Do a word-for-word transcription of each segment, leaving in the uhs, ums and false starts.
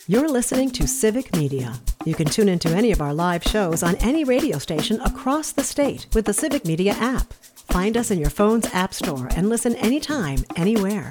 You're listening to Civic Media. You can tune into any of our live shows on any radio station across the state with the Civic Media app. Find us in your phone's app store and listen anytime, anywhere.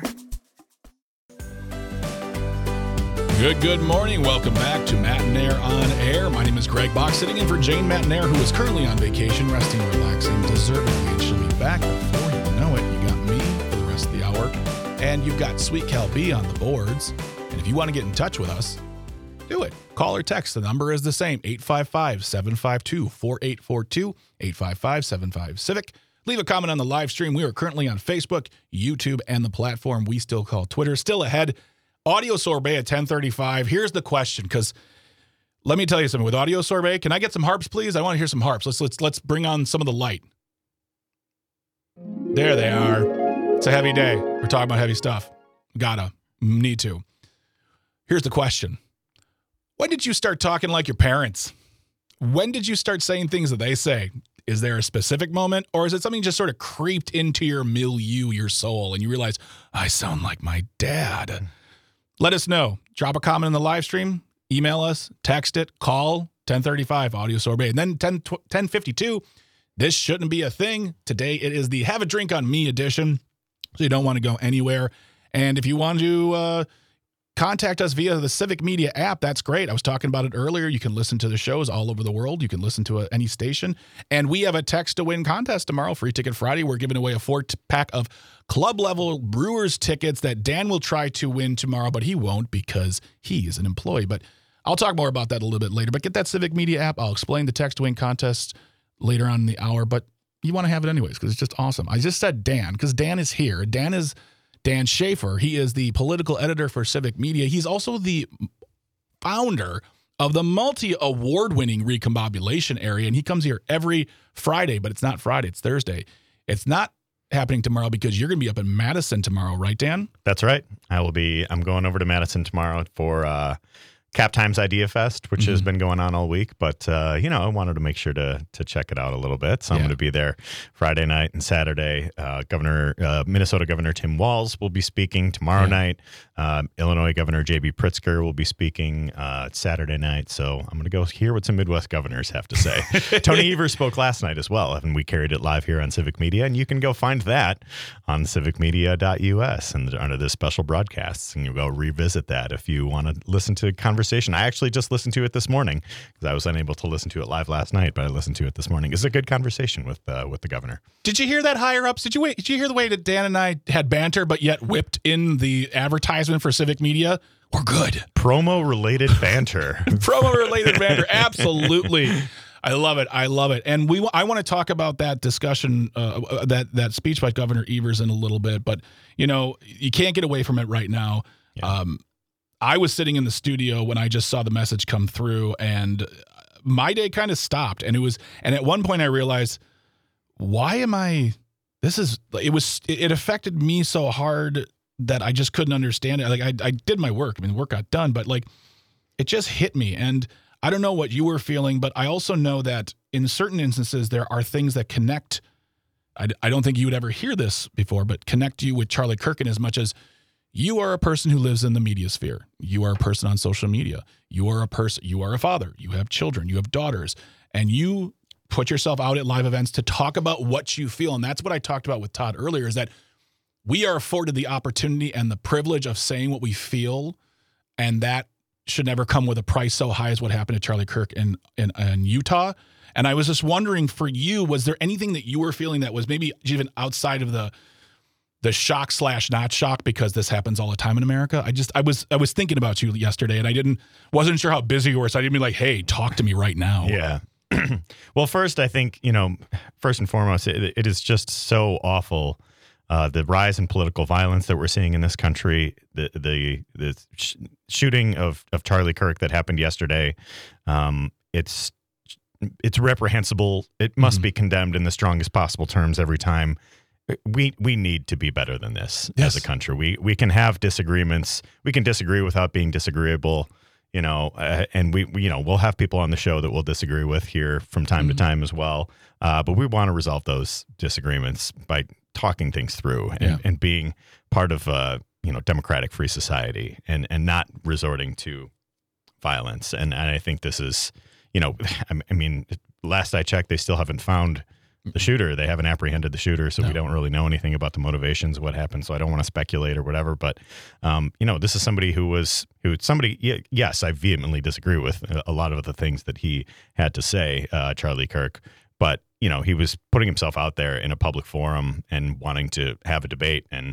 Good, good morning. Welcome back to Matt and Nair on Air. My name is Greg Bach, sitting in for Jane Matt and Nair, who is currently on vacation, resting and relaxing, deservedly, and she'll be back before you know it. You got me for the rest of the hour, and you've got Sweet Cal B on the boards. And if you want to get in touch with us, do it. Call or text. The number is the same, eight five five, seven five two, four eight four two, eight five five, seven five, CIVIC. Leave a comment on the live stream. We are currently on Facebook, YouTube, and the platform we still call Twitter. Still ahead. Audio Sorbet at ten thirty-five. Here's the question, because let me tell you something. With Audio Sorbet, can I get some harps, please? I want to hear some harps. Let's let's let's bring on some of the light. There they are. It's a heavy day. We're talking about heavy stuff. Gotta. Need to. Here's the question. When did you start talking like your parents? When did you start saying things that they say? Is there a specific moment, or is it something just sort of creeped into your milieu, your soul, and you realize, I sound like my dad? Let us know. Drop a comment in the live stream, email us, text it, call ten thirty-five Audio Sorbet. And then ten fifty-two, this shouldn't be a thing. Today it is the Have a Drink on Me edition, so you don't want to go anywhere. And if you want to uh, contact us via the Civic Media app, that's great. I was talking about it earlier. You can listen to the shows all over the world. You can listen to a, any station. And we have a text to win contest tomorrow, Free Ticket Friday. We're giving away a four-pack of club-level Brewers tickets that Dan will try to win tomorrow, but he won't because he is an employee. But I'll talk more about that a little bit later. But get that Civic Media app. I'll explain the text to win contest later on in the hour. But you want to have it anyways because it's just awesome. I just said Dan because Dan is here. Dan is Dan Schaefer. He is the political editor for Civic Media. He's also the founder of the multi-award-winning Recombobulation Area, and he comes here every Friday, but it's not Friday, it's Thursday. It's not happening tomorrow because you're going to be up in Madison tomorrow, right, Dan? That's right. I will be, I'm going over to Madison tomorrow for uh, Cap Times Idea Fest, which mm-hmm. has been going on all week, but, uh, you know, I wanted to make sure to to check it out a little bit, so I'm yeah. going to be there Friday night and Saturday. Uh, Governor, uh, Minnesota Governor Tim Walz will be speaking tomorrow yeah. night. Uh, Illinois Governor J B Pritzker will be speaking uh, Saturday night, so I'm going to go hear what some Midwest governors have to say. Tony Evers spoke last night as well, and we carried it live here on Civic Media, and you can go find that on civic media dot u s and under the special broadcasts, and you go revisit that if you want to listen to conversation. I actually just listened to it this morning because I was unable to listen to it live last night, but I listened to it this morning. It's a good conversation with uh, with the governor. Did you hear that, higher ups? Did you wait? Did you hear the way that Dan and I had banter, but yet whipped in the advertisement for Civic Media? We're good. Promo-related banter. Promo-related banter. Absolutely. I love it. I love it. And we, I want to talk about that discussion, uh, that that speech by Governor Evers in a little bit. But, you know, you can't get away from it right now. Yeah. Um, I was sitting in the studio when I just saw the message come through, and my day kind of stopped. And it was, and at one point I realized, why am I, this is, it was, it affected me so hard that I just couldn't understand it. Like I, I did my work. I mean, the work got done, but like it just hit me. And I don't know what you were feeling, but I also know that in certain instances, there are things that connect. I, I don't think you would ever hear this before, but connect you with Charlie Kirk in as much as you are a person who lives in the media sphere. You are a person on social media. You are a person, you are a father. You have children, you have daughters, and you put yourself out at live events to talk about what you feel. And that's what I talked about with Todd earlier, is that we are afforded the opportunity and the privilege of saying what we feel, and that should never come with a price so high as what happened to Charlie Kirk in, in, in Utah. And I was just wondering for you, was there anything that you were feeling that was maybe even outside of the the shock slash not shock, because this happens all the time in America? I just, I was, I was thinking about you yesterday, and I didn't, wasn't sure how busy you were. So I didn't be like, hey, talk to me right now. Yeah. Well, first, I think, you know, first and foremost, it, it is just so awful. Uh, the rise in political violence that we're seeing in this country, the the the sh- shooting of, of Charlie Kirk that happened yesterday, um, it's it's reprehensible. It must mm-hmm. be condemned in the strongest possible terms every time. We we need to be better than this yes. as a country. We we can have disagreements. We can disagree without being disagreeable. You know, uh, and we, we, you know, we'll have people on the show that we'll disagree with here from time mm-hmm. to time as well. Uh, but we want to resolve those disagreements by talking things through and, yeah. and being part of a, you know, democratic free society, and, and not resorting to violence. And, and I think this is, you know, I mean, last I checked, they still haven't found the shooter. They haven't apprehended the shooter, so no. we don't really know anything about the motivations of what happened. So I don't want to speculate or whatever. But um, you know, this is somebody who was who somebody. Yes, I vehemently disagree with a lot of the things that he had to say, uh, Charlie Kirk. But you know, he was putting himself out there in a public forum and wanting to have a debate. And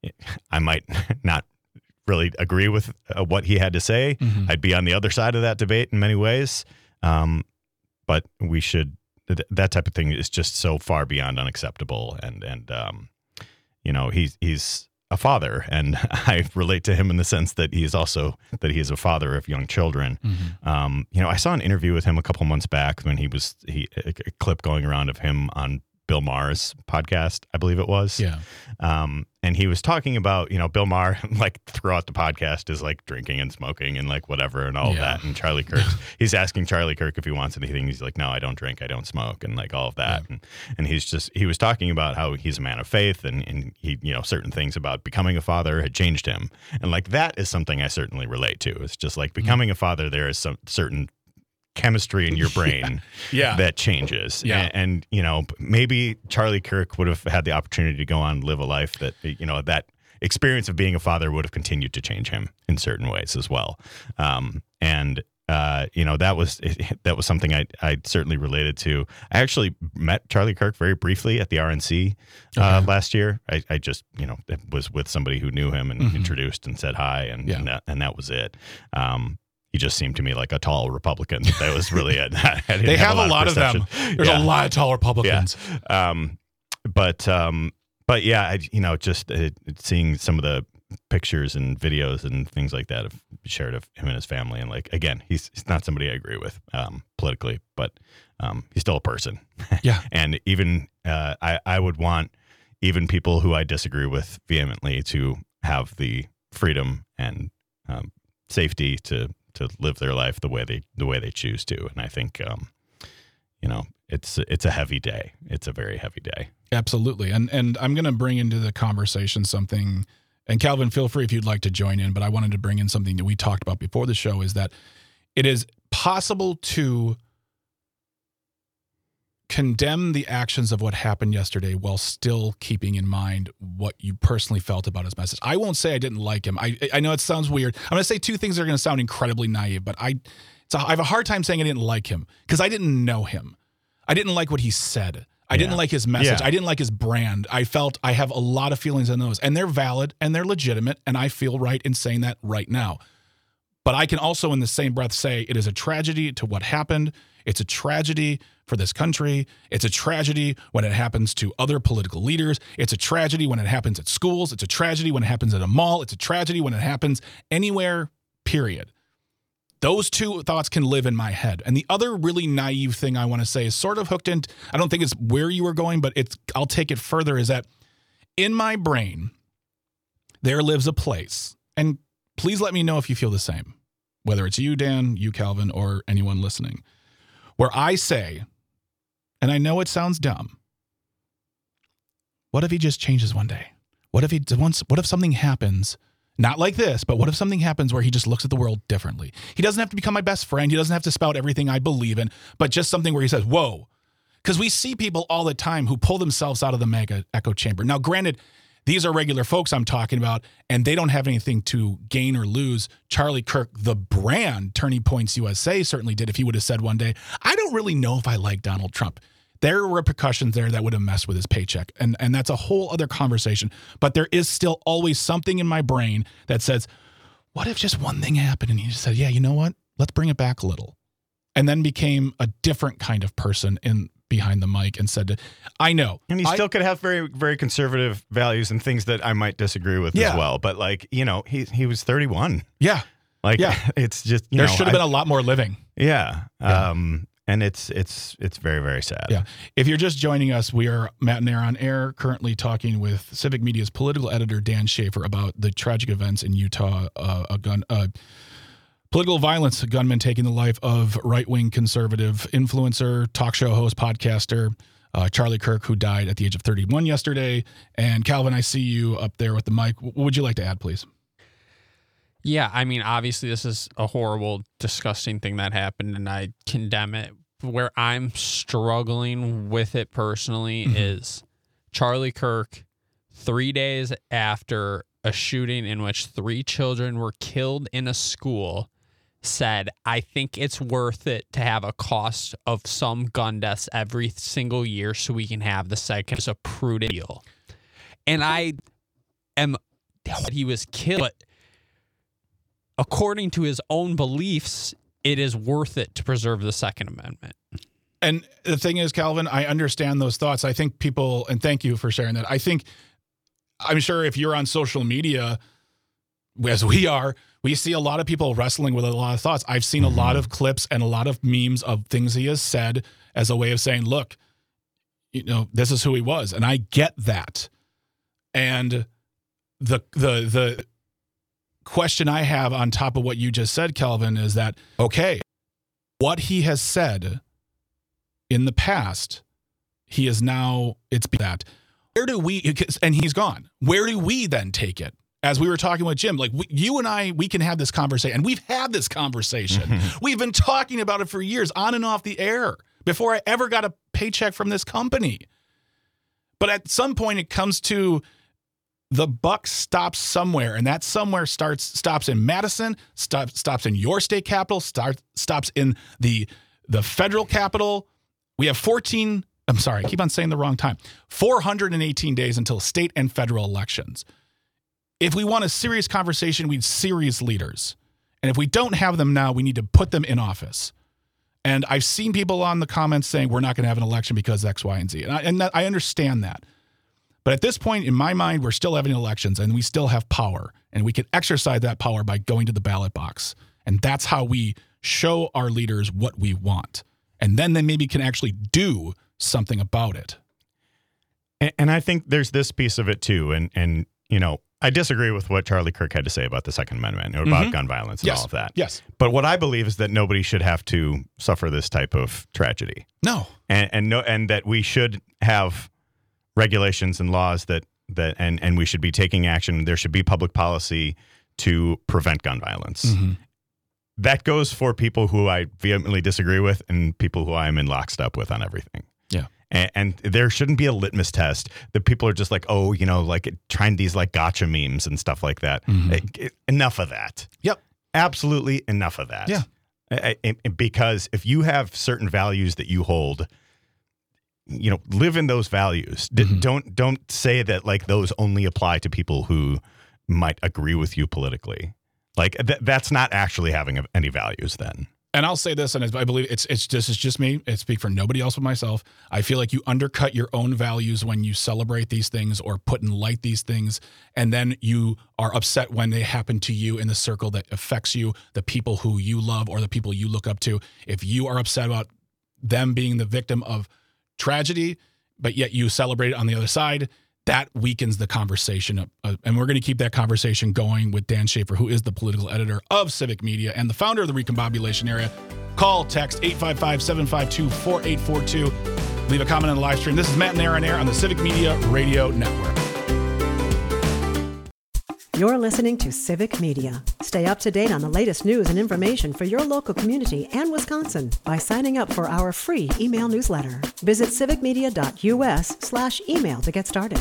I might not really agree with uh, what he had to say. Mm-hmm. I'd be on the other side of that debate in many ways. Um, but we should. That type of thing is just so far beyond unacceptable. And, and um, you know, he's, he's a father, and I relate to him in the sense that he is also, that he is a father of young children. Mm-hmm. Um, you know, I saw an interview with him a couple months back when he was, he, a, a clip going around of him on Bill Maher's podcast, I believe it was. Yeah. Um, and he was talking about, you know, Bill Maher, like throughout the podcast is like drinking and smoking and like whatever and all yeah. of that. And Charlie Kirk, he's asking Charlie Kirk if he wants anything. He's like, no, I don't drink. I don't smoke. And like all of that. Yeah. And, and he's just, he was talking about how he's a man of faith, and, and he, you know, certain things about becoming a father had changed him. And like, that is something I certainly relate to. It's just like becoming mm-hmm. a father. There is some certain chemistry in your brain yeah. Yeah. that changes. Yeah. And, and, you know, maybe Charlie Kirk would have had the opportunity to go on and live a life that, you know, that experience of being a father would have continued to change him in certain ways as well. Um, and, uh, you know, that was, that was something I, I certainly related to. I actually met Charlie Kirk very briefly at the R N C uh, okay. last year. I, I just, you know, was with somebody who knew him and mm-hmm. introduced and said hi, and, yeah. and, that, and that was it. Um, He just seemed to me like a tall Republican. That was really it. They have, have a lot, lot of, of them. There's yeah. a lot of tall Republicans. Yeah. Um, but um, but yeah, I, you know, just uh, seeing some of the pictures and videos and things like that of shared of him and his family, and like again, he's he's not somebody I agree with um, politically, but um, he's still a person. Yeah. And even uh, I I would want even people who I disagree with vehemently to have the freedom and um, safety to. to live their life the way they the way they choose to. And I think um you know it's it's a heavy day. It's a very heavy day. Absolutely. And and I'm going to bring into the conversation something, and Calvin, feel free if you'd like to join in, but I wanted to bring in something that we talked about before the show, is that it is possible to condemn the actions of what happened yesterday while still keeping in mind what you personally felt about his message. I won't say I didn't like him. I I know it sounds weird. I'm going to say two things that are going to sound incredibly naive, but I, it's a, I have a hard time saying I didn't like him because I didn't know him. I didn't like what he said. I yeah. didn't like his message. Yeah. I didn't like his brand. I felt I have a lot of feelings on those, and they're valid and they're legitimate, and I feel right in saying that right now. But I can also in the same breath say it is a tragedy to what happened. It's a tragedy for this country. It's a tragedy when it happens to other political leaders. It's a tragedy when it happens at schools. It's a tragedy when it happens at a mall. It's a tragedy when it happens anywhere, period. Those two thoughts can live in my head. And the other really naive thing I want to say is sort of hooked in. I don't think it's where you were going, but it's, I'll take it further, is that in my brain, there lives a place. And please let me know if you feel the same, whether it's you, Dan, you, Calvin, or anyone listening, where I say, and I know it sounds dumb, what if he just changes one day? What if he once? What if something happens, not like this, but what if something happens where he just looks at the world differently? He doesn't have to become my best friend. He doesn't have to spout everything I believe in, but just something where he says, whoa. Because we see people all the time who pull themselves out of the mega echo chamber. Now, granted, these are regular folks I'm talking about, and they don't have anything to gain or lose. Charlie Kirk, the brand, Turning Points U S A, certainly did if he would have said one day, I don't really know if I like Donald Trump. There are repercussions there that would have messed with his paycheck, and, and that's a whole other conversation. But there is still always something in my brain that says, what if just one thing happened and he just said, yeah, you know what? Let's bring it back a little. And then became a different kind of person in behind the mic and said, I know. And he I, still could have very, very conservative values and things that I might disagree with yeah. as well. But like, you know, he he was thirty-one. Yeah. Like, yeah. it's just, you there know. should have been a lot more living. Yeah. yeah. Um, and it's, it's, it's very, very sad. Yeah. If you're just joining us, we are Matt and Aaron on air, currently talking with Civic Media's political editor, Dan Schaefer, about the tragic events in Utah, uh, a gun, uh, political violence, a gunman taking the life of right-wing conservative influencer, talk show host, podcaster, uh, Charlie Kirk, who died at the age of thirty-one yesterday. And Calvin, I see you up there with the mic. What would you like to add, please? Yeah, I mean, obviously this is a horrible, disgusting thing that happened, and I condemn it. Where I'm struggling with it personally mm-hmm. is Charlie Kirk, three days after a shooting in which three children were killed in a school, said, I think it's worth it to have a cost of some gun deaths every single year so we can have the second as a prudent deal. And I am, he was killed, but according to his own beliefs, it is worth it to preserve the Second Amendment. And the thing is, Calvin, I understand those thoughts. I think people, and thank you for sharing that. I think, I'm sure if you're on social media, as we are, we see a lot of people wrestling with a lot of thoughts. I've seen mm-hmm. a lot of clips and a lot of memes of things he has said as a way of saying, look, you know, this is who he was. And I get that. And the, the, the, question I have on top of what you just said, Kelvin, is that, okay, what he has said in the past, he is now, it's that. Where do we, and he's gone. Where do we then take it? As we were talking with Jim, like we, you and I, we can have this conversation, and we've had this conversation. Mm-hmm. We've been talking about it for years, on and off the air, before I ever got a paycheck from this company. But at some point, it comes to, the buck stops somewhere, and that somewhere starts stops in Madison, stop, stops in your state capital, start, stops in the the federal capital. We have fourteen, I'm sorry, I keep on saying the wrong time, four hundred eighteen days until state and federal elections. If we want a serious conversation, we need serious leaders. And if we don't have them now, we need to put them in office. And I've seen people on the comments saying we're not going to have an election because X, Y, and Z. And I, and that, I understand that. But at this point, in my mind, we're still having elections and we still have power, and we can exercise that power by going to the ballot box. And that's how we show our leaders what we want. And then they maybe can actually do something about it. And, and I think there's this piece of it too. And, and, you know, I disagree with what Charlie Kirk had to say about the Second Amendment or about mm-hmm. gun violence and yes. all of that. Yes. But what I believe is that nobody should have to suffer this type of tragedy. No. And, and no, and that we should have regulations and laws that that and and we should be taking action. There should be public policy to prevent gun violence. Mm-hmm. That goes for people who I vehemently disagree with and people who I am in lockstep with on everything. Yeah. And, and there shouldn't be a litmus test that people are just like, oh, you know, like trying these like gotcha memes and stuff like that. Mm-hmm. It, it, enough of that. Yep. Absolutely enough of that. Yeah. I, I, because if you have certain values that you hold, you know, live in those values. Mm-hmm. Don't don't say that like those only apply to people who might agree with you politically. Like th- that's not actually having any values then. And I'll say this, and I believe it's it's this is just me. I speak for nobody else but myself. I feel like you undercut your own values when you celebrate these things or put in light these things, and then you are upset when they happen to you in the circle that affects you, the people who you love or the people you look up to. If you are upset about them being the victim of tragedy, but yet you celebrate it on the other side, that weakens the conversation. Uh, and we're going to keep that conversation going with Dan Schaefer, who is the political editor of Civic Media and the founder of the Recombobulation Area. Call, text eight five five, seven five two, four eight four two. Leave a comment on the live stream. This is Matt and Aaron Air on the Civic Media Radio Network. You're listening to Civic Media. Stay up to date on the latest news and information for your local community and Wisconsin by signing up for our free email newsletter. Visit civicmedia.us slash email to get started.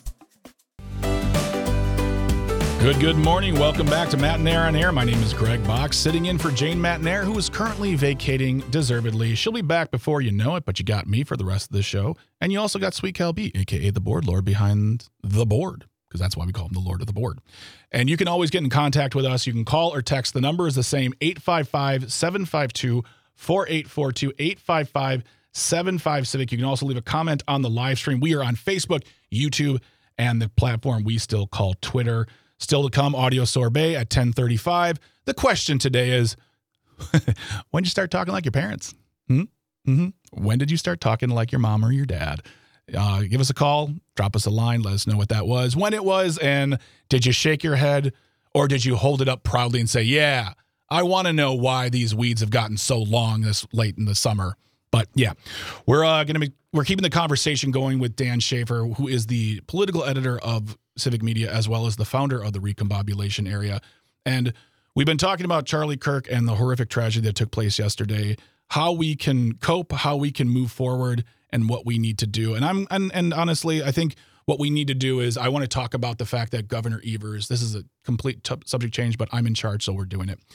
Good, good morning. Welcome back to Matt and Aaron on Air. My name is Greg Box, sitting in for Jane Matnair, who is currently vacating deservedly. She'll be back before you know it, but you got me for the rest of the show. And you also got Sweet Cal B, a k a the board lord behind the board, because that's why we call him the Lord of the Board. And you can always get in contact with us. You can call or text. The number is the same, eight five five, seven five two, four eight four two, eight five five, seven five Civic. You can also leave a comment on the live stream. We are on Facebook, YouTube, and the platform we still call Twitter. Still to come, Audio Sorbet at ten thirty-five. The question today is, when did you start talking like your parents? Hmm? Mm-hmm. When did you start talking like your mom or your dad? Uh, give us a call, drop us a line, let us know what that was, when it was, and did you shake your head or did you hold it up proudly and say, yeah, I want to know why these weeds have gotten so long this late in the summer. But yeah, we're uh, going to be, we're keeping the conversation going with Dan Schaefer, who is the political editor of Civic Media, as well as the founder of the Recombobulation Area. And we've been talking about Charlie Kirk and the horrific tragedy that took place yesterday, how we can cope, how we can move forward, and what we need to do. And I'm and, and honestly, I think what we need to do is I want to talk about the fact that Governor Evers, this is a complete t- subject change, but I'm in charge, so we're doing it.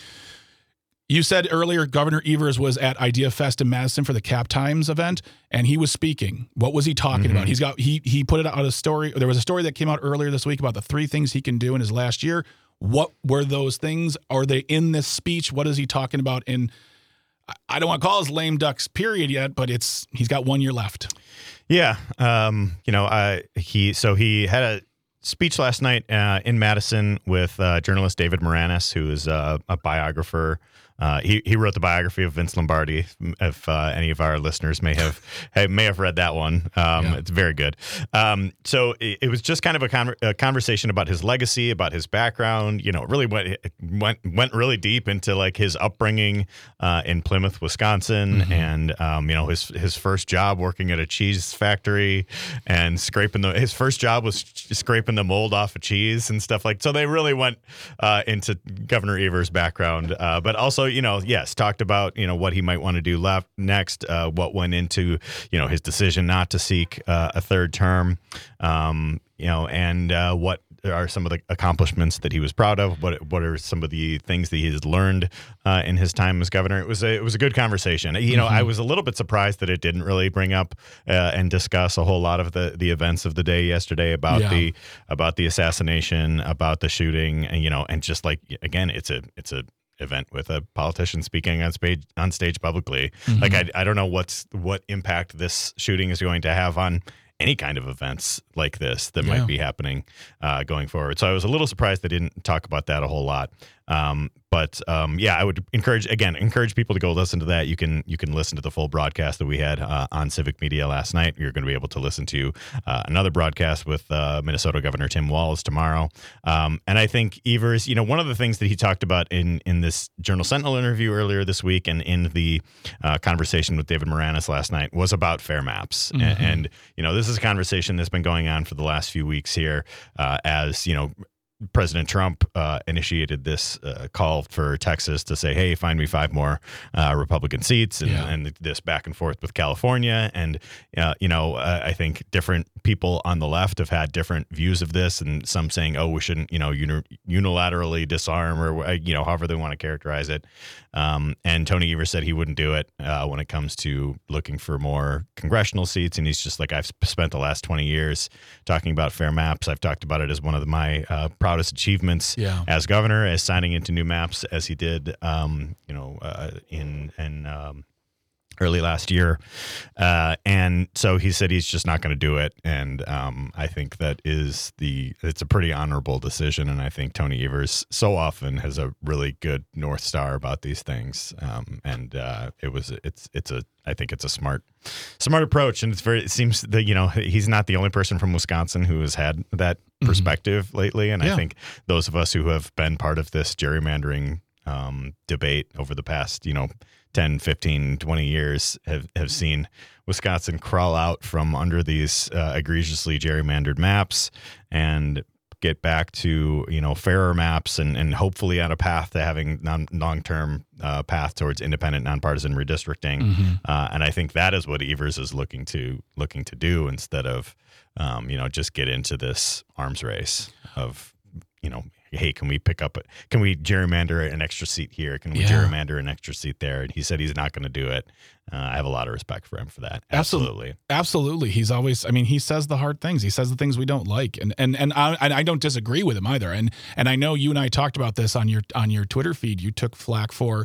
You said earlier Governor Evers was at Idea Fest in Madison for the Cap Times event, and he was speaking. What was he talking mm-hmm. about? He's got he he put it out a story. There was a story that came out earlier this week about the three things he can do in his last year. What were those things? Are they in this speech? What is he talking about in? I don't want to call his lame ducks period yet, but it's he's got one year left. Yeah, um, you know, I he so he had a speech last night uh, in Madison with uh, journalist David Moranis, who is uh, a biographer. Uh, he he wrote the biography of Vince Lombardi. If uh, any of our listeners may have, have may have read that one, um, yeah. It's very good. Um, so it, it was just kind of a, con- a conversation about his legacy, about his background. You know, it really went went went really deep into like his upbringing uh, in Plymouth, Wisconsin, mm-hmm. and um, you know his his first job working at a cheese factory and scraping the his first job was scraping the mold off of cheese and stuff like. So they really went uh, into Governor Evers' background, uh, but also. You know, yes, talked about, you know, what he might want to do left next, uh, what went into, you know, his decision not to seek uh, a third term, um, you know, and uh, what are some of the accomplishments that he was proud of? What what are some of the things that he has learned uh, in his time as governor? It was a, it was a good conversation. You know, mm-hmm. I was a little bit surprised that it didn't really bring up uh, and discuss a whole lot of the, the events of the day yesterday about yeah. the about the assassination, about the shooting, and you know, and just like again, it's a it's a event with a politician speaking on stage on stage publicly. Mm-hmm. Like I, I don't know what's what impact this shooting is going to have on any kind of events like this that yeah. might be happening uh, going forward. So I was a little surprised they didn't talk about that a whole lot. Um, but um, yeah, I would encourage again encourage people to go listen to that. You can you can listen to the full broadcast that we had uh, on Civic Media last night. You're going to be able to listen to uh, another broadcast with uh, Minnesota Governor Tim Walz tomorrow. Um, and I think Evers, you know, one of the things that he talked about in in this Journal Sentinel interview earlier this week and in the uh, conversation with David Moranis last night was about fair maps. Mm-hmm. And, and you know, this is a conversation that's been going on for the last few weeks here, uh, as you know. President Trump uh, initiated this uh, call for Texas to say, hey, find me five more uh, Republican seats and, yeah. and this back and forth with California. And, uh, you know, uh, I think different people on the left have had different views of this and some saying, oh, we shouldn't, you know, uni- unilaterally disarm or, you know, however they want to characterize it. Um, and Tony Evers said he wouldn't do it uh, when it comes to looking for more congressional seats. And he's just like, I've spent the last twenty years talking about fair maps. I've talked about it as one of the, my uh, proudest achievements yeah. as governor, as signing into new maps as he did, um, you know, uh, in, in um, early last year. Uh, and so he said he's just not going to do it. And um, I think that is the, it's a pretty honorable decision. And I think Tony Evers so often has a really good North Star about these things. Um, and uh, it was, it's, it's a, I think it's a smart, smart approach. And it's very, it seems that, you know, he's not the only person from Wisconsin who has had that perspective mm-hmm. lately. And yeah. I think those of us who have been part of this gerrymandering um, debate over the past, you know, ten, fifteen, twenty years have, have seen Wisconsin crawl out from under these uh, egregiously gerrymandered maps and get back to, you know, fairer maps and, and hopefully on a path to having non, long-term uh, path towards independent, nonpartisan redistricting. Mm-hmm. Uh, and I think that is what Evers is looking to looking to do instead of, um, you know, just get into this arms race of, you know, hey, can we pick up, can we gerrymander an extra seat here? Can we yeah. gerrymander an extra seat there? And he said he's not going to do it. Uh, I have a lot of respect for him for that. Absolutely. Absolutely. He's always, I mean, he says the hard things. He says the things we don't like. And and and I, and I don't disagree with him either. And and I know you and I talked about this on your on your Twitter feed. You took flack for,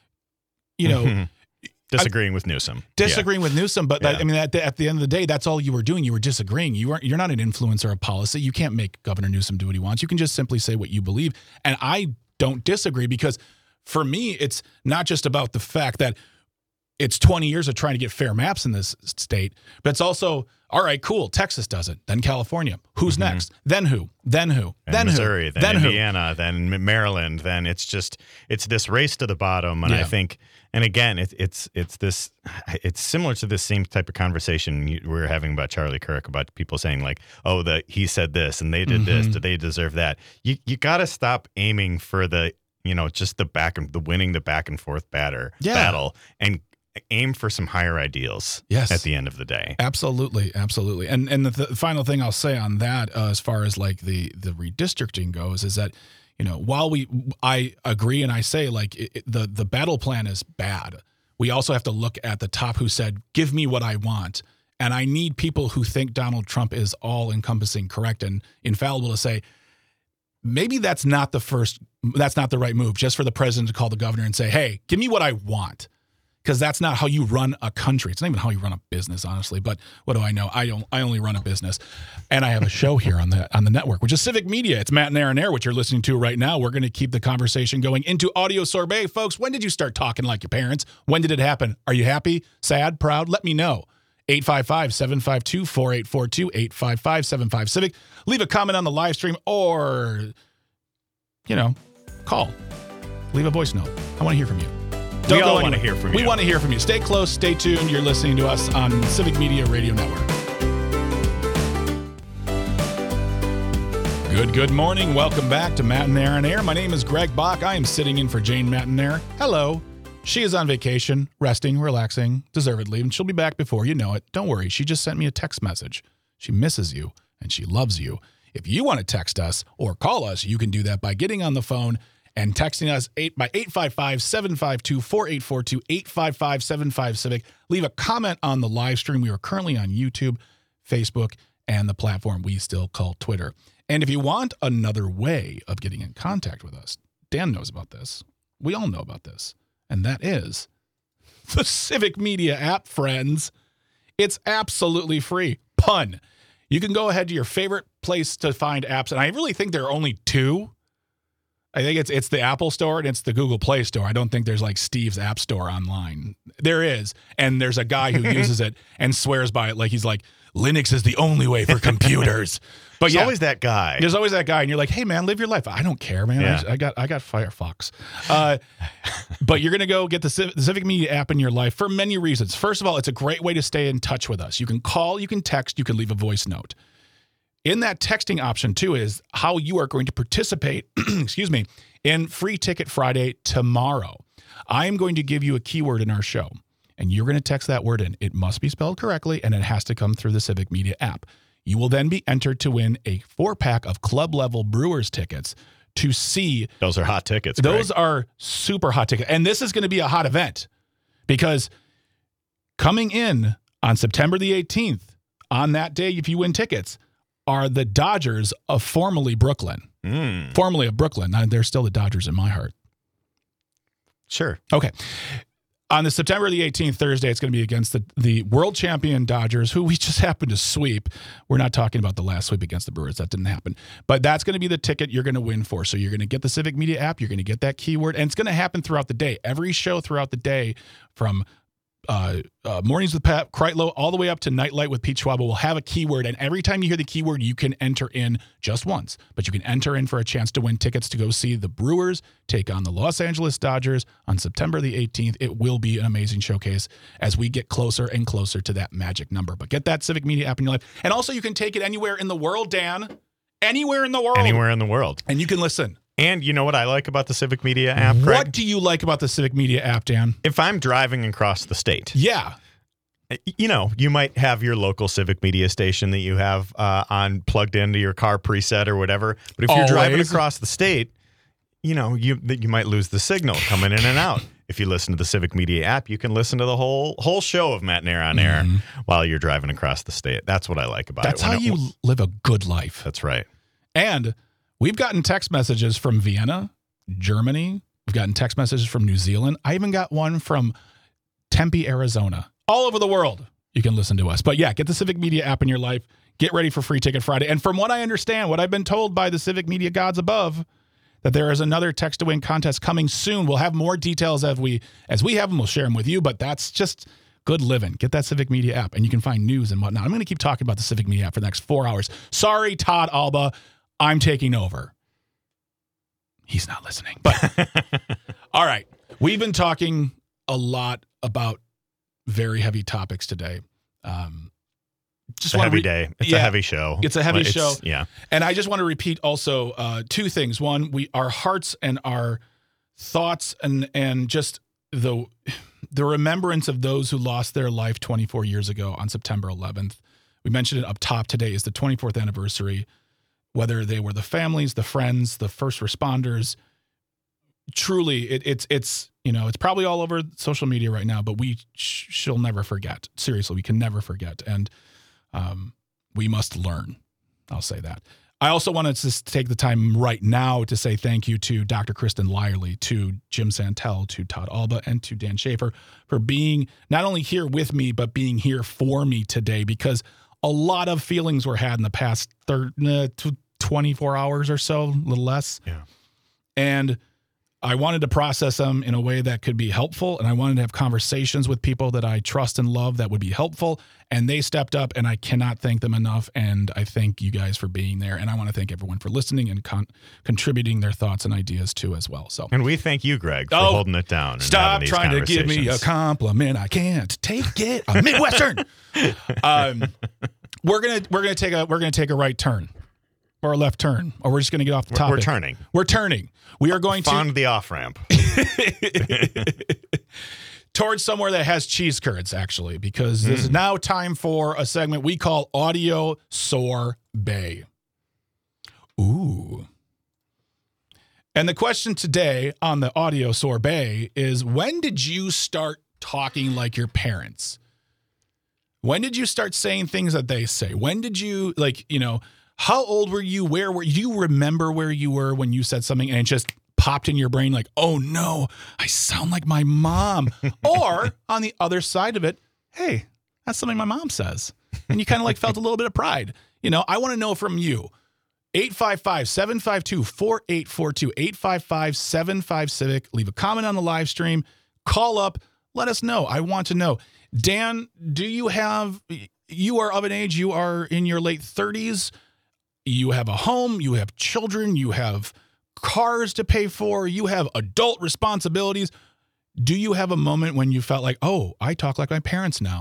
you know, mm-hmm. disagreeing I, with Newsom. Disagreeing yeah. with Newsom, but yeah. that, I mean, at the, at the end of the day, that's all you were doing. You were disagreeing. You weren't. You're not an influencer of policy. You can't make Governor Newsom do what he wants. You can just simply say what you believe. And I don't disagree because, for me, it's not just about the fact that it's twenty years of trying to get fair maps in this state, but it's also, all right, cool, Texas does it, then California. Who's Mm-hmm. next? Then who? Then who? And then Missouri, who? then, then Indiana, who? then Maryland, then it's just it's this race to the bottom. And Yeah. I think, and again, it, it's it's this it's similar to this same type of conversation you, we were having about Charlie Kirk, about people saying like, oh, the he said this and they did Mm-hmm. this, do they deserve that? You you got to stop aiming for the you know just the back and the winning the back and forth batter Yeah. battle and aim for some higher ideals. Yes. At the end of the day. Absolutely, absolutely. And and the, the final thing I'll say on that, uh, as far as like the the redistricting goes, is that, you know, while we I agree and I say like it, it, the the battle plan is bad, we also have to look at the top who said, "Give me what I want." And I need people who think Donald Trump is all encompassing, correct, and infallible to say, maybe that's not the first, that's not the right move. Just for the president to call the governor and say, "Hey, give me what I want." Because that's not how you run a country. It's not even how you run a business, honestly. But what do I know? I don't. I only run a business, and I have a show here on the on the network, which is Civic Media. It's Matt and Aaron Air, which you're listening to right now. We're going to keep the conversation going into audio sorbet, folks. When did you start talking like your parents? When did it happen? Are you happy, sad, proud? Let me know. eight five five, seven five two, four eight four two, eight five five, seven five Civic. Leave a comment on the live stream, or you know, call. Leave a voice note. I want to hear from you. Don't we go all want to anywhere. hear from We you. want to hear from you. Stay close, stay tuned. You're listening to us on Civic Media Radio Network. Good, good morning. Welcome back to Matt and Aaron Air. My name is Greg Bach. I am sitting in for Jane Mattenair. Hello. She is on vacation, resting, relaxing, deservedly, and she'll be back before you know it. Don't worry. She just sent me a text message. She misses you, and she loves you. If you want to text us or call us, you can do that by getting on the phone and texting us eight by eight five five, seven five two, four eight four two, eight five five, seven five Civic. Leave a comment on the live stream. We are currently on YouTube, Facebook, and the platform we still call Twitter. And if you want another way of getting in contact with us, Dan knows about this. We all know about this. And that is the Civic Media app, friends. It's absolutely free. Pun. You can go ahead to your favorite place to find apps. And I really think there are only two. I think it's it's the Apple Store and it's the Google Play Store. I don't think there's like Steve's App Store online. There is. And there's a guy who uses it and swears by it like he's like, Linux is the only way for computers. But There's yeah, always that guy. there's always that guy. And you're like, hey, man, live your life. I don't care, man. Yeah. I, I got I got Firefox. Uh, but you're going to go get the Civic, the Civic Media app in your life for many reasons. First of all, it's a great way to stay in touch with us. You can call, you can text, you can leave a voice note. In that texting option, too, is how you are going to participate, excuse me, in Free Ticket Friday tomorrow. I am going to give you a keyword in our show, and you're going to text that word in. It must be spelled correctly, and it has to come through the Civic Media app. You will then be entered to win a four-pack of club-level Brewers tickets to see. Those are hot tickets. Those Greg. are super hot tickets. And this is going to be a hot event because coming in on September the eighteenth, on that day, if you win tickets, are the Dodgers of formerly Brooklyn. Mm, Formerly of Brooklyn. Now, they're still the Dodgers in my heart. sure. Okay. On the September the eighteenth, Thursday, it's going to be against the, the world champion Dodgers, who we just happened to sweep. We're not talking about the last sweep against the Brewers. That didn't happen. But that's going to be the ticket you're going to win for. So you're going to get the Civic Media app. You're going to get that keyword. And it's going to happen throughout the day. Every show throughout the day from uh, uh, Mornings with Pat Kreitlow all the way up to Nightlight with Pete Schwab will have a keyword. And every time you hear the keyword, you can enter in just once. But you can enter in for a chance to win tickets to go see the Brewers take on the Los Angeles Dodgers on September the eighteenth. It will be an amazing showcase as we get closer and closer to that magic number. But get that Civic Media app in your life. And also you can take it anywhere in the world, Dan. Anywhere in the world. Anywhere in the world. And you can listen. And you know what I like about the Civic Media app, Greg? What do you like about the Civic Media app, Dan? If I'm driving across the state, Yeah. you know, you might have your local Civic Media station that you have uh, on plugged into your car preset or whatever. But if you're Always. driving across the state, you know, you you might lose the signal coming in and out. If you listen to the Civic Media app, you can listen to the whole whole show of Matt and Air on air while you're driving across the state. That's what I like about That's it. how When it- you live a good life. That's right. And we've gotten text messages from Vienna, Germany. We've gotten text messages from New Zealand. I even got one from Tempe, Arizona. All over the world, you can listen to us. But yeah, get the Civic Media app in your life. Get ready for Free Ticket Friday. And from what I understand, what I've been told by the Civic Media gods above, that there is another text to win contest coming soon. We'll have more details as we as we have them. We'll share them with you, but that's just good living. Get that Civic Media app, and you can find news and whatnot. I'm going to keep talking about the Civic Media app for the next four hours. Sorry, Todd Alba. I'm taking over. He's not listening. But all right. We've been talking a lot about very heavy topics today. Um, just it's a heavy re- day. It's yeah, a heavy show. It's a heavy It's- show. Yeah. And I just want to repeat also uh, two things. One, we our hearts and our thoughts and and just the the remembrance of those who lost their life twenty-four years ago on September eleventh. We mentioned it up top today is the twenty-fourth anniversary. Whether they were the families, the friends, the first responders, truly, it, it's it's you know it's probably all over social media right now. But we sh- shall never forget. Seriously, we can never forget, and um, we must learn. I'll say that. I also wanted to take the time right now to say thank you to Doctor Kristen Lyerly, to Jim Santel, to Todd Alba, and to Dan Schaefer for being not only here with me, but being here for me today, because a lot of feelings were had in the past thirty, twenty-four hours or so, a little less. Yeah. And I wanted to process them in a way that could be helpful. And I wanted to have conversations with people that I trust and love that would be helpful. And they stepped up, and I cannot thank them enough. And I thank you guys for being there. And I want to thank everyone for listening and con- contributing their thoughts and ideas too as well. So, And we thank you, Greg, for Oh, holding it down. And stop having these trying to give me a conversations. compliment. I can't take it. I'm Midwestern. um, we're gonna we're gonna take a we're gonna take a right turn or a left turn, or we're just gonna get off the We're- topic. We're turning. We're turning. We are going to Fond the off ramp. towards somewhere that has cheese curds, actually, because this is now time for a segment we call Audio Sorbet. Ooh. And the question today on the Audio Sorbet is, when did you start talking like your parents? When did you start saying things that they say? When did you, like, you know, how old were you? Where were you? Do you remember where you were when you said something and it just popped in your brain like, oh no, I sound like my mom? Or on the other side of it, hey, that's something my mom says. And you kind of like felt a little bit of pride. You know, I want to know from you. eight five five, seven five two, four eight four two, eight five five, seven five Civic. Leave a comment on the live stream. Call up. Let us know. I want to know. Dan, do you have, you are of an age, you are in your late thirties. You have a home, you have children, you have cars to pay for, you have adult responsibilities. Do you have a moment when you felt like, oh, I talk like my parents now?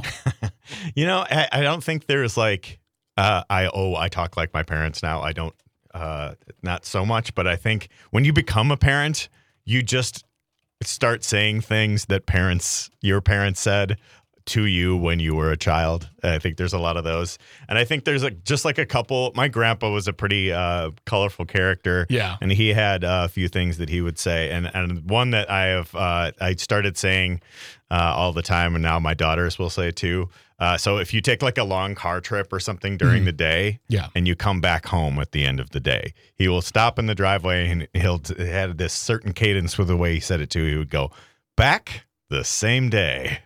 You know, I, I don't think there's like, uh, I, oh, I talk like my parents now. I don't, uh, not so much, but I think when you become a parent, you just start saying things that parents, your parents said to you when you were a child. I think there's a lot of those. And I think there's like just like a couple. My grandpa was a pretty uh, colorful character. Yeah. And he had uh, a few things that he would say. And and one that I have, uh, I started saying uh, all the time, and now my daughters will say it too. Uh, so if you take like a long car trip or something during Mhm. the day, Yeah. and you come back home at the end of the day, he will stop in the driveway and he'll t- had this certain cadence with the way he said it too. He would go, back the same day.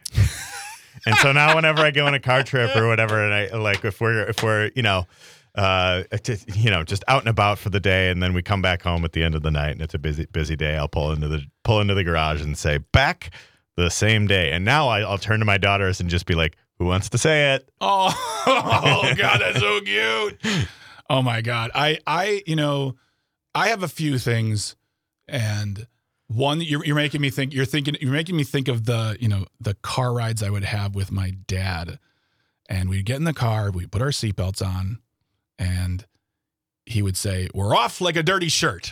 And so now whenever I go on a car trip or whatever, and I like if we're if we're you know uh just, you know just out and about for the day, and then we come back home at the end of the night and it's a busy busy day, I'll pull into the pull into the garage and say, back the same day. And now I, I'll turn to my daughters and just be like, who wants to say it? Oh, oh God, that's so cute. Oh my God. I, I, you know, I have a few things, and one, you're, you're making me think, you're thinking, you're making me think of the, you know, the car rides I would have with my dad, and we'd get in the car, we'd put our seatbelts on, and he would say, we're off like a dirty shirt.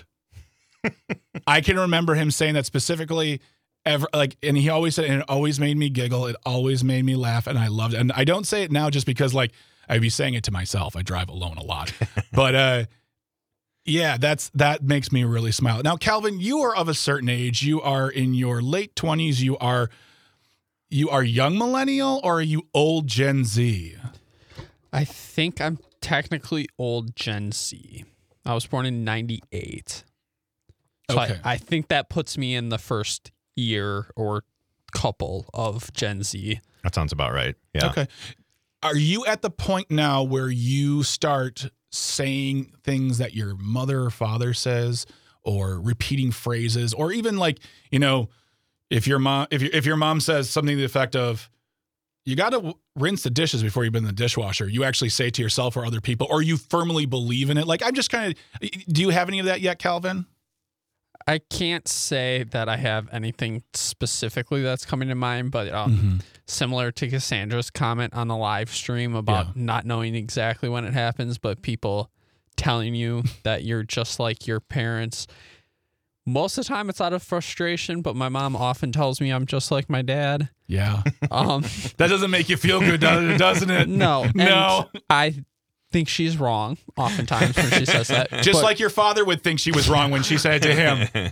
I can remember him saying that specifically. Ever, like, and he always said, and it always made me giggle. It always made me laugh, and I loved it. And I don't say it now just because, like, I'd be saying it to myself. I drive alone a lot, but uh, yeah, that's that makes me really smile. Now, Calvin, you are of a certain age. You are in your late twenties. You are you are young millennial, or are you old Gen Z? I think I'm technically old Gen Z. I was born in ninety-eight. So Okay. I, I think that puts me in the first year or couple of Gen Z. That sounds about right. Yeah. Okay. Are you at the point now where you start saying things that your mother or father says, or repeating phrases, or even like, you know, if your mom, if, you, if your mom says something to the effect of, you got to w- rinse the dishes before you put in the dishwasher. You actually say to yourself or other people, or you firmly believe in it. Like, I'm just kind of, do you have any of that yet, Calvin? I can't say that I have anything specifically that's coming to mind, but um, Mm-hmm. similar to Cassandra's comment on the live stream about Yeah. not knowing exactly when it happens, but people telling you that you're just like your parents. Most of the time it's out of frustration, but my mom often tells me I'm just like my dad. Yeah. Um, That doesn't make you feel good, doesn't it? no. And No. I think she's wrong oftentimes when she says that. Just but, like your father would think she was wrong when she said it to him.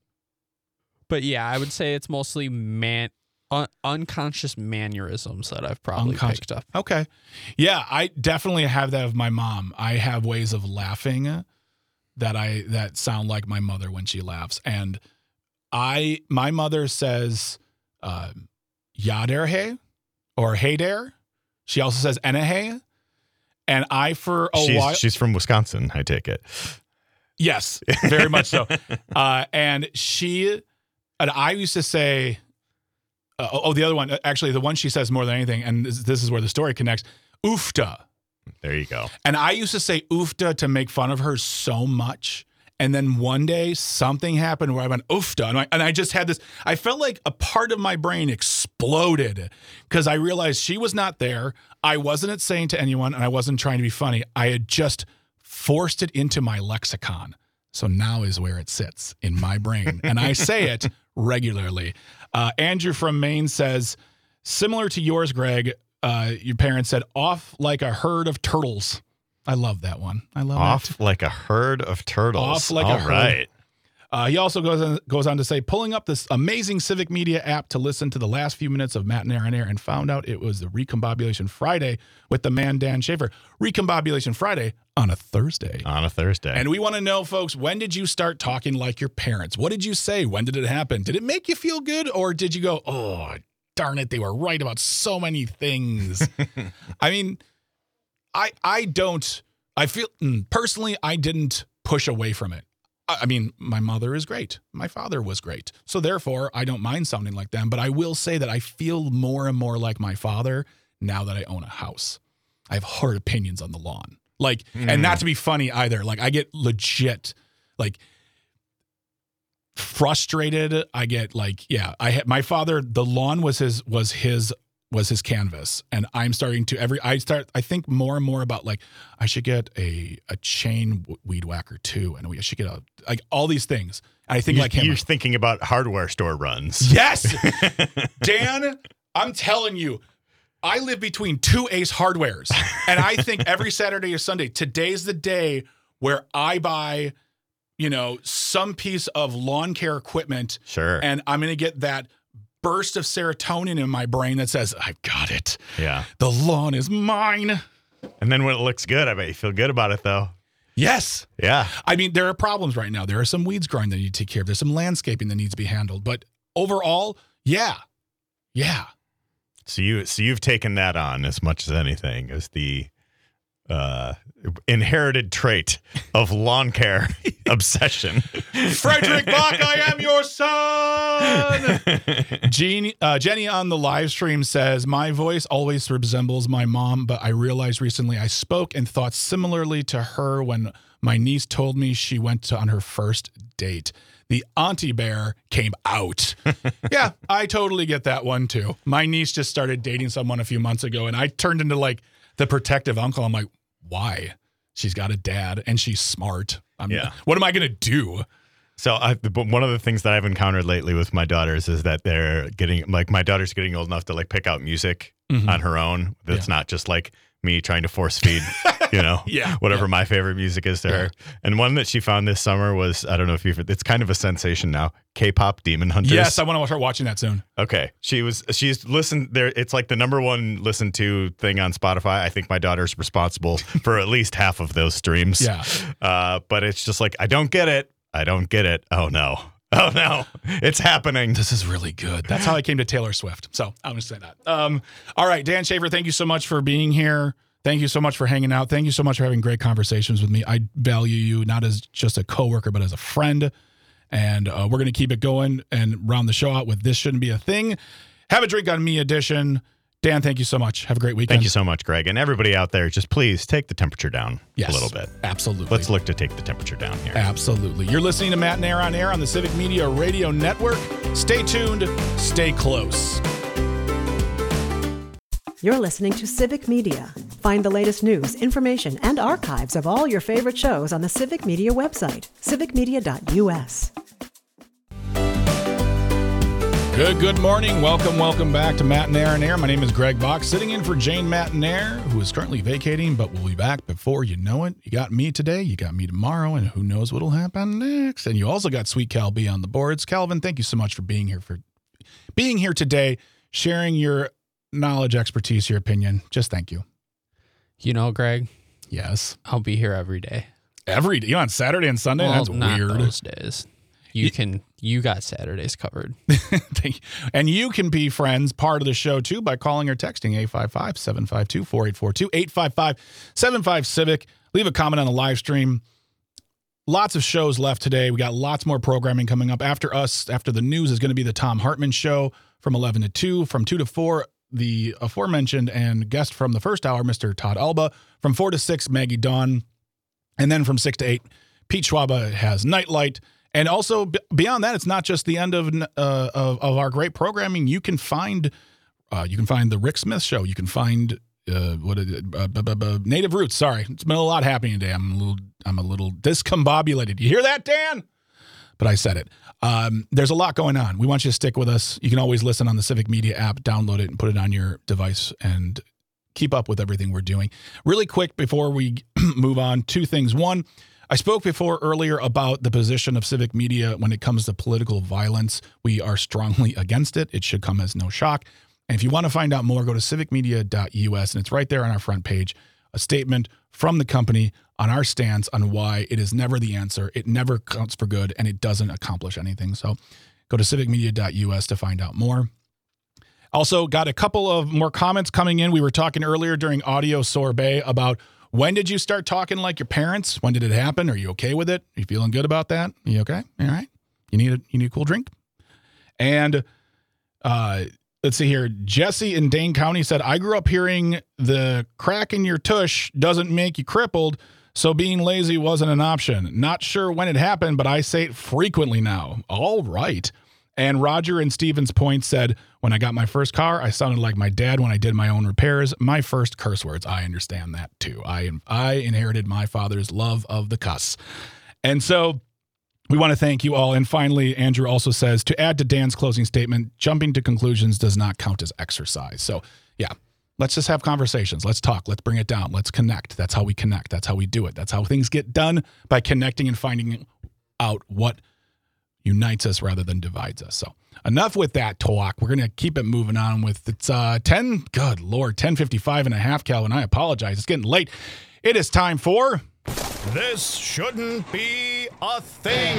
But yeah, I would say it's mostly man un- unconscious mannerisms that I've probably Unconscious. picked up. Okay. Yeah, I definitely have that of my mom. I have ways of laughing that I that sound like my mother when she laughs. And I my mother says uh ya der hey or hey there. She also says ena hey. And I for a she's, while she's from Wisconsin, I take it. Yes, very much so. Uh and she and I used to say uh, oh, the other one, actually the one she says more than anything, and this, this is where the story connects, oofta. There you go. And I used to say oofta to make fun of her so much. And then one day something happened where I went oofta. And I, and I just had this, I felt like a part of my brain exploded because I realized she was not there. I wasn't saying to anyone and I wasn't trying to be funny. I had just forced it into my lexicon. So now is where it sits in my brain. And I say it regularly. Uh, Andrew from Maine says, similar to yours, Greg, Uh, your parents said, off like a herd of turtles. I love that one. I love Off that. like a herd of turtles. Off like All a herd. right. Uh, he also goes on, goes on to say, pulling up this amazing Civic Media app to listen to the last few minutes of Matt and Aaron Air and found out it was the Recombobulation Friday with the man Dan Schaefer. Recombobulation Friday on a Thursday. On a Thursday. And we want to know, folks, when did you start talking like your parents? What did you say? When did it happen? Did it make you feel good? Or did you go, oh, darn it, they were right about so many things. I mean, I I don't, I feel, personally, I didn't push away from it. I, I mean, my mother is great. My father was great. So therefore, I don't mind sounding like them. But I will say that I feel more and more like my father now that I own a house. I have hard opinions on the lawn. Like, mm. and not to be funny either. Like, I get legit, like, frustrated. I get like, yeah, I had my father, the lawn was his, was his, was his canvas. And I'm starting to every, I start, I think more and more about like, I should get a, a chain weed whacker too. And we should get a, like all these things. And I think you, like him. You're thinking about hardware store runs. Yes. Dan, I'm telling you, I live between two Ace Hardwares. And I think every Saturday or Sunday, today's the day where I buy, you know, some piece of lawn care equipment. Sure. And I'm going to get that burst of serotonin in my brain that says, I've got it. Yeah. The lawn is mine. And then when it looks good, I bet you feel good about it though. Yes. Yeah. I mean, there are problems right now. There are some weeds growing that need to take care of. There's some landscaping that needs to be handled. But overall, yeah. Yeah. So you, so you've taken that on as much as anything as the uh, inherited trait of lawn care obsession. Frederick Bach, I am your son. Jean, uh, Jenny on the live stream says, my voice always resembles my mom, but I realized recently I spoke and thought similarly to her when my niece told me she went to, on her first date. The auntie bear came out. Yeah, I totally get that one too. My niece just started dating someone a few months ago, and I turned into like the protective uncle. I'm like, why? She's got a dad, and she's smart. I'm, yeah. What am I going to do? So I, but one of the things that I've encountered lately with my daughters is that they're getting, like my daughter's getting old enough to like pick out music mm-hmm. on her own. That's yeah. not just like me trying to force feed, you know, yeah, whatever yeah. my favorite music is to yeah. her. And one that she found this summer was, I don't know if you've, it's kind of a sensation now, K-pop Demon Hunters. Yes, I want to start watching that soon. Okay. She was, she's listened there. It's like the number one listened to thing on Spotify. I think my daughter's responsible for at least half of those streams. Yeah. Uh, but it's just like, I don't get it. I don't get it. Oh no. Oh no, it's happening. This is really good. That's how I came to Taylor Swift. So I'm going to say that. Um, all right, Dan Schaefer, thank you so much for being here. Thank you so much for hanging out. Thank you so much for having great conversations with me. I value you not as just a coworker, but as a friend. And uh, we're going to keep it going and round the show out with This Shouldn't Be a Thing. Have a Drink on Me edition. Dan, thank you so much. Have a great weekend. Thank you so much, Greg. And everybody out there, just please take the temperature down yes, a little bit. Absolutely. Let's look to take the temperature down here. Absolutely. You're listening to Matt and Air on Air on the Civic Media Radio Network. Stay tuned. Stay close. You're listening to Civic Media. Find the latest news, information, and archives of all your favorite shows on the Civic Media website, civic media dot u s. Good, good morning. Welcome, welcome back to Matt and Air on Air. My name is Greg Bach, sitting in for Jane Matinair, who is currently vacating, but will be back before you know it. You got me today, you got me tomorrow, and who knows what'll happen next. And you also got Sweet Cal B on the boards. Calvin, thank you so much for being here for being here today, sharing your knowledge, expertise, your opinion. Just thank you. You know, Greg? Yes. I'll be here every day. Every day? You know, on Saturday and Sunday? Well, That's not weird. those days. You can, you got Saturdays covered. Thank you. And you can be friends, part of the show too, by calling or texting eight five five, seven five two, four eight four two, eight five five, seven five, Civic. Leave a comment on the live stream. Lots of shows left today. We got lots more programming coming up. After us, after the news, is going to be the Tom Hartman Show from eleven to two. From two to four, the aforementioned and guest from the first hour, Mister Todd Alba. From four to six, Maggie Dawn. And then from six to eight, Pete Schwaba has Nightlight. And also b- beyond that, it's not just the end of uh, of, of our great programming. You can find uh, you can find the Rick Smith Show. You can find uh, what is it? Uh, b- b- b- Native Roots. Sorry, it's been a lot happening today. I'm a little I'm a little discombobulated. You hear that, Dan? But I said it. Um, there's a lot going on. We want you to stick with us. You can always listen on the Civic Media app. Download it and put it on your device and keep up with everything we're doing. Really quick before we move on, two things. One, I spoke before earlier about the position of Civic Media when it comes to political violence. We are strongly against it. It should come as no shock. And if you want to find out more, go to civic media dot u s, and it's right there on our front page, a statement from the company on our stance on why it is never the answer. It never counts for good, and it doesn't accomplish anything. So go to civic media dot u s to find out more. Also, got a couple of more comments coming in. We were talking earlier during Audio Sorbet about when did you start talking like your parents? When did it happen? Are you okay with it? Are you feeling good about that? Are you okay? All right. You need a you need a cool drink? And uh, let's see here. Jesse in Dane County said, I grew up hearing the crack in your tush doesn't make you crippled, so being lazy wasn't an option. Not sure when it happened, but I say it frequently now. All right. And Roger in Stevens Point said, when I got my first car, I sounded like my dad when I did my own repairs. My first curse words. I understand that too. I I inherited my father's love of the cuss. And so we want to thank you all. And finally, Andrew also says, to add to Dan's closing statement, jumping to conclusions does not count as exercise. So yeah, let's just have conversations. Let's talk. Let's bring it down. Let's connect. That's how we connect. That's how we do it. That's how things get done, by connecting and finding out what unites us rather than divides us. So enough with that talk. We're going to keep it moving on with it's uh, ten, good Lord, ten fifty-five and a half, Calvin. I apologize. It's getting late. It is time for This Shouldn't Be a Thing.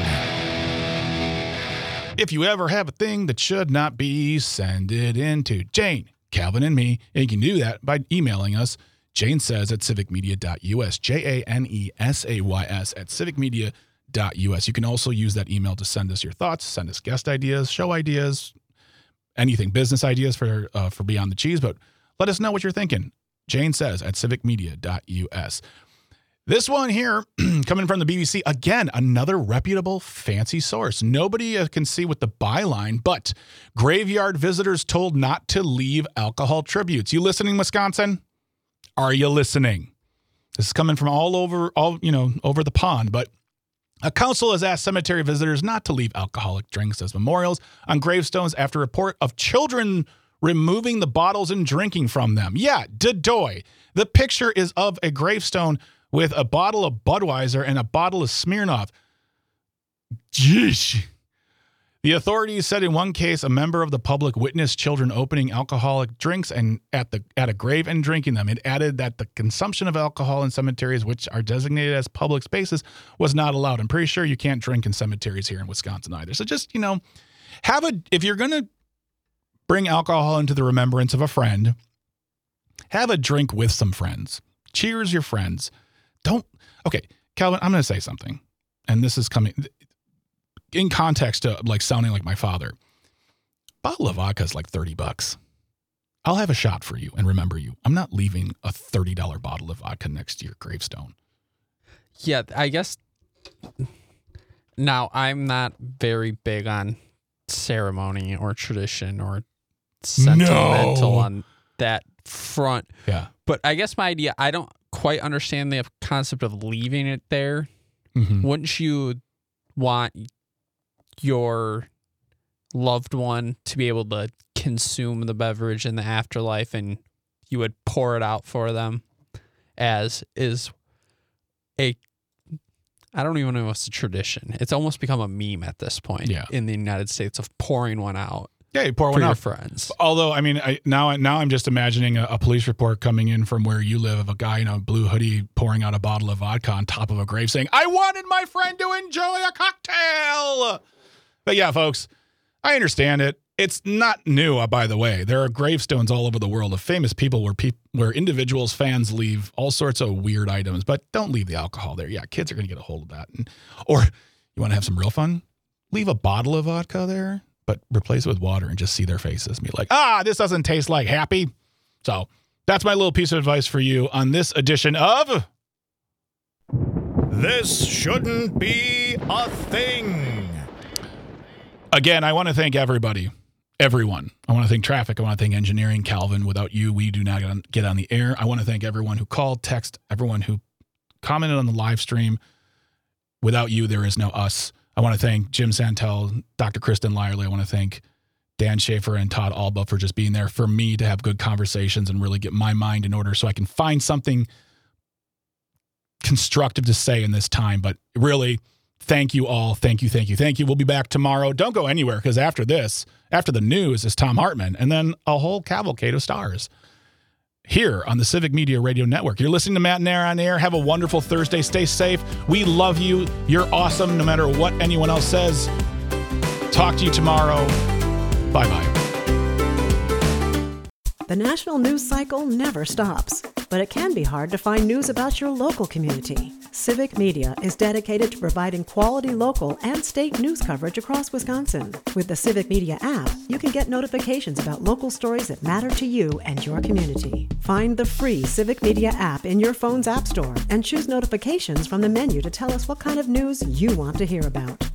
If you ever have a thing that should not be, send it in to Jane, Calvin, and me. And you can do that by emailing us. Jane says at civic media dot u s, J A N E S A Y S at civic media dot u s. .us. You can also use that email to send us your thoughts, send us guest ideas, show ideas, anything, business ideas for uh, for Beyond the Cheese, but let us know what you're thinking. Jane says at civic media dot u s. This one here, coming from the B B C, again, another reputable, fancy source. Nobody uh, can see with the byline, but graveyard visitors told not to leave alcohol tributes. You listening, Wisconsin? Are you listening? This is coming from all over, all you know, over the pond, but a council has asked cemetery visitors not to leave alcoholic drinks as memorials on gravestones after a report of children removing the bottles and drinking from them. Yeah, Dedoy. The picture is of a gravestone with a bottle of Budweiser and a bottle of Smirnoff. Jeez. The authorities said in one case, a member of the public witnessed children opening alcoholic drinks and at the at a grave and drinking them. It added that the consumption of alcohol in cemeteries, which are designated as public spaces, was not allowed. I'm pretty sure you can't drink in cemeteries here in Wisconsin either. So just, you know, have a, if you're going to bring alcohol into the remembrance of a friend, Have a drink with some friends. Cheers your friends. Don't, okay, Calvin, I'm going to say something. And this is coming in context to like sounding like my father. Bottle of vodka is like thirty bucks. I'll have a shot for you and remember you. I'm not leaving a thirty dollars bottle of vodka next to your gravestone. Yeah, I guess now I'm not very big on ceremony or tradition or sentimental No. on that front. Yeah. But I guess my idea, I don't quite understand the concept of leaving it there. Mm-hmm. Wouldn't you want your loved one to be able to consume the beverage in the afterlife, and you would pour it out for them, as is a, I don't even know if it's a tradition. It's almost become a meme at this point Yeah. in the United States of pouring one out Yeah, you pour for one your out. friends. Although, I mean, I, now now I'm just imagining a, a police report coming in from where you live of a guy in a blue hoodie pouring out a bottle of vodka on top of a grave saying, I wanted my friend to enjoy a cocktail. But yeah, folks, I understand it. It's not new, uh, by the way. There are gravestones all over the world of famous people where peop- where individuals, fans leave all sorts of weird items, but don't leave the alcohol there. Yeah, kids are going to get a hold of that. And, or you want to have some real fun? Leave a bottle of vodka there, but replace it with water and just see their faces and be like, ah, this doesn't taste like happy. So that's my little piece of advice for you on this edition of This Shouldn't Be a Thing. Again, I want to thank everybody, everyone. I want to thank traffic. I want to thank engineering. Calvin, without you, we do not get on, get on the air. I want to thank everyone who called, text, everyone who commented on the live stream. Without you, there is no us. I want to thank Jim Santel, Doctor Kristen Lyerly. I want to thank Dan Schaefer and Todd Alba for just being there for me to have good conversations and really get my mind in order so I can find something constructive to say in this time. But really, thank you all. Thank you, thank you, thank you. We'll be back tomorrow. Don't go anywhere, because after this, after the news is Tom Hartman, and then a whole cavalcade of stars here on the Civic Media Radio Network. You're listening to Matt and Aaron on Air. Have a wonderful Thursday. Stay safe. We love you. You're awesome no matter what anyone else says. Talk to you tomorrow. Bye-bye. The national news cycle never stops, but it can be hard to find news about your local community. Civic Media is dedicated to providing quality local and state news coverage across Wisconsin. With the Civic Media app, you can get notifications about local stories that matter to you and your community. Find the free Civic Media app in your phone's app store and choose notifications from the menu to tell us what kind of news you want to hear about.